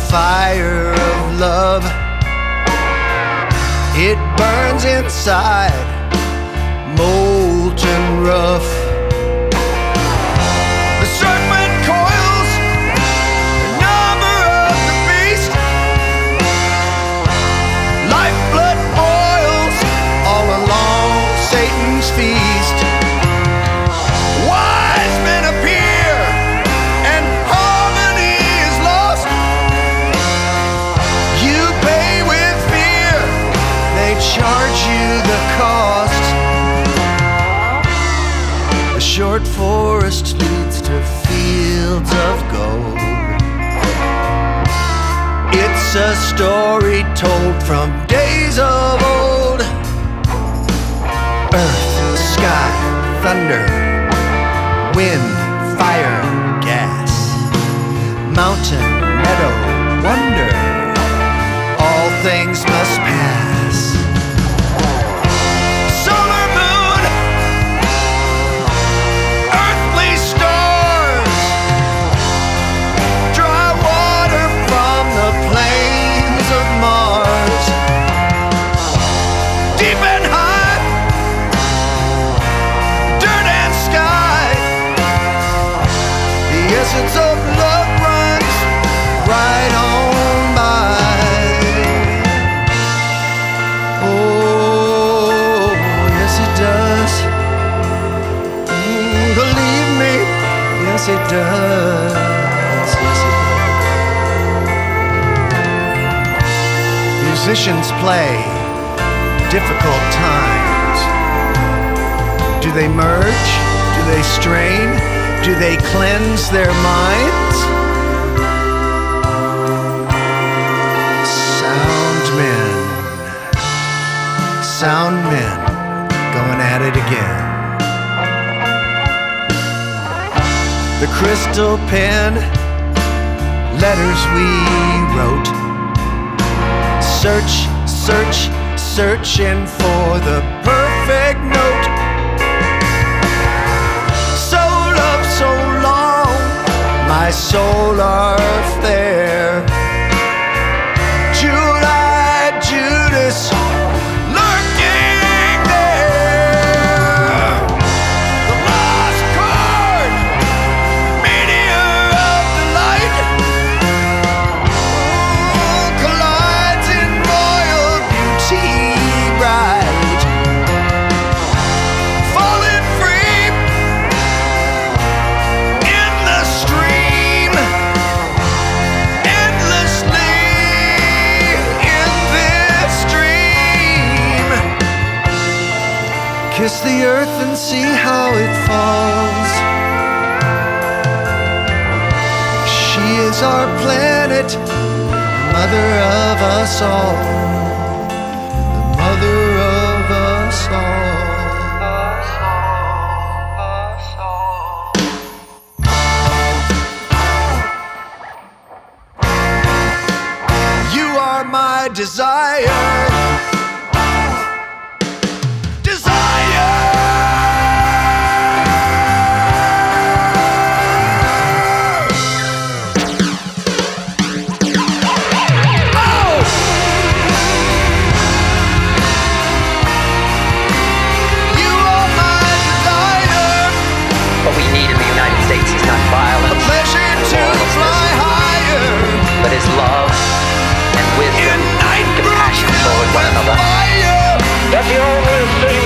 fire of love. It burns inside, molten rough. The serpent coils, the number of the beast. Lifeblood boils all along Satan's feast. Wise men appear and harmony is lost. You pay with fear, they charge you the cost. The short forest leads to fields of gold. It's a story told from days of old. Earth, sky, thunder, wind, fire, gas, mountain, meadow, wonder, all things must pass. Solar moon, earthly stars, dry water from the plains of Mars. Deep and high, dirt and sky, the essence of love runs right on by. Oh, yes it does. Believe me, yes it does. Yes it does. Musicians play difficult times. Do they merge? Do they strain? Do they cleanse their minds? Sound men going at it again. The crystal pen, letters we wrote. Search, search, searching for the perfect note. Soul of so long, my soul are fair. July, Judas, lurking there. The lost chord, meteor of delight, collides in royal beauty bright. Falling free in the stream, endlessly in this dream. Kiss the earth and see how it falls. She is our planet, mother of us all, the mother of us all. You are my desire. But his love and wisdom and compassion toward one another. That's the only thing